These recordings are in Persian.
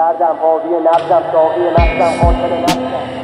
دردم حاوی نبضم ساقی مستم قاتل نفسم.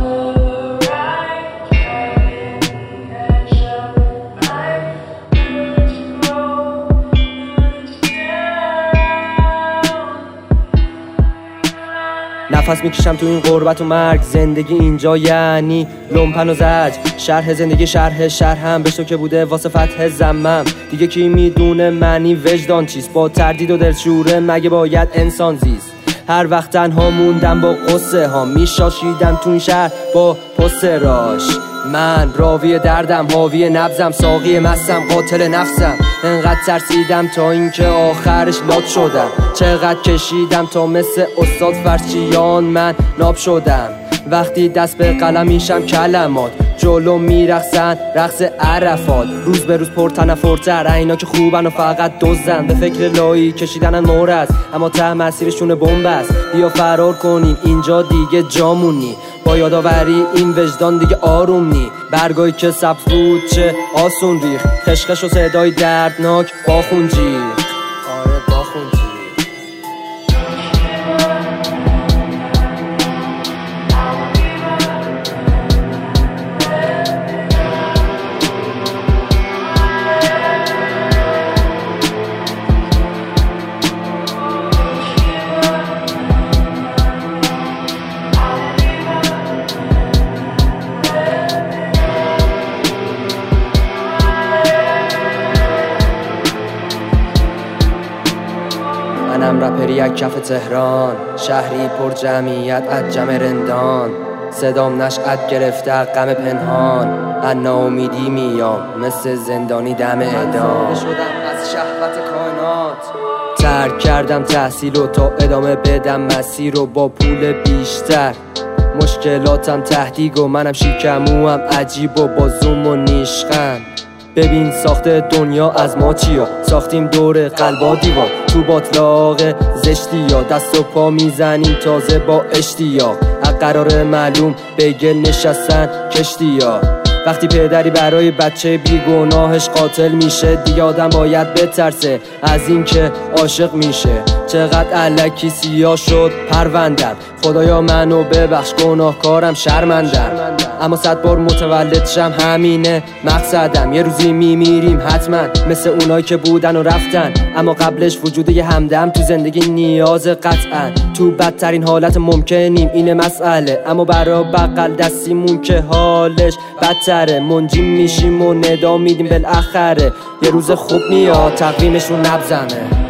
نفس میکشم تو این غربت و مرگ، زندگی اینجا یعنی لومپن و زج. شرح زندگی شرح هم بشتو که بوده واسه فتح زمم. دیگه کی میدونه معنی وجدان چیست؟ با تردید و دلشوره مگه باید انسان زیست؟ هر وقت تنها موندم با قصه ها، میشاشیدم تو این شهر با پست راش. من راوی دردم حاوی نبضم ساقی مستم قاتل نفسم. انقدر ترسیدم تا اینکه آخرش لات شدم. چقدر کشیدم تا مثل استاد فرشیان من ناب شدم. وقتی دست به قلم میشم کلمات جلو میرقصن رقص عرفات. روز به روز پرتنفرتر اینا که خوبن و فقط دزدن. به فکر لایی کشیدنن مورز اما ته مسیرشون بمب است. بیا فرار کنیم اینجا دیگه جامونی. با یادآوری این وجدان دیگه آروم نی. برگایی که سبز بود چه آسون ریخ. خشخش و صدای دردناک باخون جیغ. آره باخون جیغ. منم رپری یک کف تهران، شهری پر جمعیت از جمع رندان. صدام نشأت گرفته غم پنهان، از ناامیدی میام مثل زندانی دم اعدام. شدم از شهوت کائنات، ترک کردم تحصیل و تا ادامه بدم مسیر رو با پول بیشتر. مشکلاتم تهدیگ و منم شیکموام عجیب و با زوم و نیشخند. ببین ساخت دنیا از ما چیا، ساختیم دور قلبا دیوار. تو باطلاق زشتی یا دست و پا میزنیم تازه با اشتیاق. از قرار معلوم به گل نشستن کشتیا. وقتی پدری برای بچه بیگناهش قاتل میشه دیگه آدم باید بترسه از این که عاشق میشه. چقدر الکی سیاه شد پروندم، خدایا منو ببخش گناهکارم شرمندم. اما 100 بار متولد شم همینه مقصدم. یه روزی میمیریم حتما مثل اونایی که بودن و رفتن. اما قبلش وجود یه همدم تو زندگی نیاز قطعا. تو بدترین حالت ممکنیم اینه مسئله، اما برا بغل دستیمون که حالش بدتره. منجیم میشیم و ندا میدیم بالاخره. یه روز خوب میاد تقویمشون نبزمه.